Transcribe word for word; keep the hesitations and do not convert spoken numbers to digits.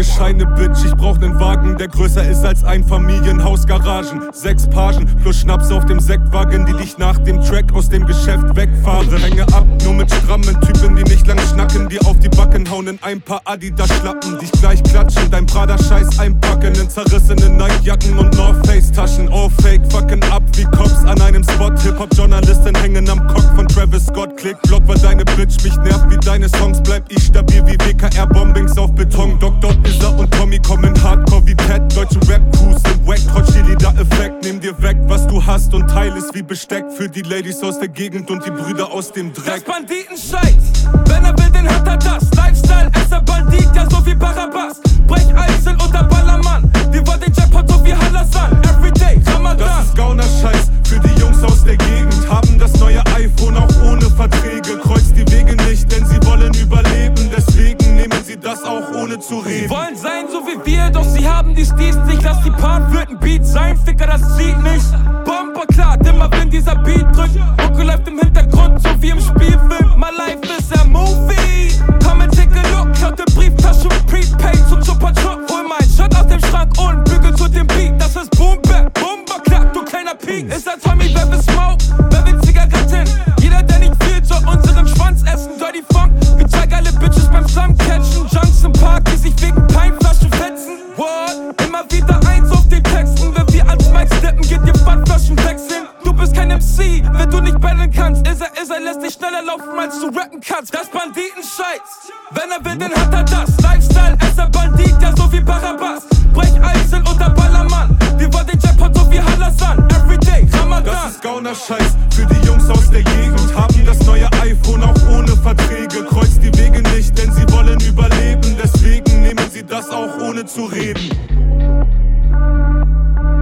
Scheine, Bitch, ich brauch nen Wagen, der größer ist als ein Familienhaus, Garagen. Sechs Pagen plus Schnaps auf dem Sektwagen, die dich nach dem Track aus dem Geschäft wegfahren. Hänge ab, nur mit strammen Typen, die nicht lang schnacken, die auf die Backen hauen in ein paar Adidas-Schlappen, dich gleich klatschen, dein Prada-Scheiß einpacken in zerrissene Nike-Jacken und North Face-Taschen. All fake, fucken ab wie Cops an einem Spot. Hip-Hop-Journalisten hängen am Cock von Travis Scott. Klick, Block, weil deine Bitch mich nervt wie deine Songs. Bleib ich stabil wie W K R-Bombings auf Beton. Doktor Isar und Tommy kommen hardcore wie Ted. Deutsche Rap-Crews sind wack, trotz Cheerleader-Effekt. Nehm dir weg, was du hast und teil es wie Besteck für die Ladies aus der Gegend und die Brüder aus dem Dreck. Das Banditenscheiß, wenn er will, den hat er das. Lifestyle, ist er Bandit, ja so wie Barabbas. Brecheisen unter Ballermann, die wollen den Jackpot so wie Hallasan. Everyday, Ramadan. Das ist Gaunerscheiß für die Jungs aus der Gegend. Haben das neue iPhone auch ohne Verträge. Kreuzt die Wege nicht, denn sie wollen überleben. Deswegen nehmen sie das auch ohne zu reden. Sie wollen sein so wie wir, doch sie haben die Steeds nicht. Lass die Part wird ein Beat sein, Ficker, das zieht nicht. Bomber klar, immer wenn dieser Beat drückt. Mucke läuft im Hintergrund, so wie im Spielfilm. My life is a movie. Come and take a look, klaut den Brieftasche und Prepaid zum Super Truck. Hol mein Shot aus dem Schrank und bügel zu dem Beat. Das ist Boom Bap, Bomber klar, du kleiner Peak. Ist ein Tommy, wer will Smoke, wer will Zigaretten? Jeder, der nicht fühlt, soll unseren Schwanz essen. Dirty Funk, wir zeigen alle Bitches beim Zusammencatchen. Junks im Park, die sich wegen Peinflaschen fetzen. What? Immer wieder eins auf den Texten. Wenn wir ans Mic steppen, geht dir Pfandflaschen wechseln. Du bist kein M C, wenn du nicht battlen kannst. Ist er, ist er, lässt dich schneller laufen, als du rappen kannst. Das Banditenscheiß, wenn er will, dann hat er das. Lifestyle, ist er Bandit, ja so wie Barabbas. Brecheisen unter Ballermann, die wollen den Jackpot so wie Hallasan. Everyday, Ramadan. Das ist Gaunerscheiß für die Jungs aus der Gegend. Haben das neue iPhone auch ohne Verträge. Kreuzt die Wege nicht, denn sie wollen überleben. Deswegen nehmen sie das auch ohne zu reden.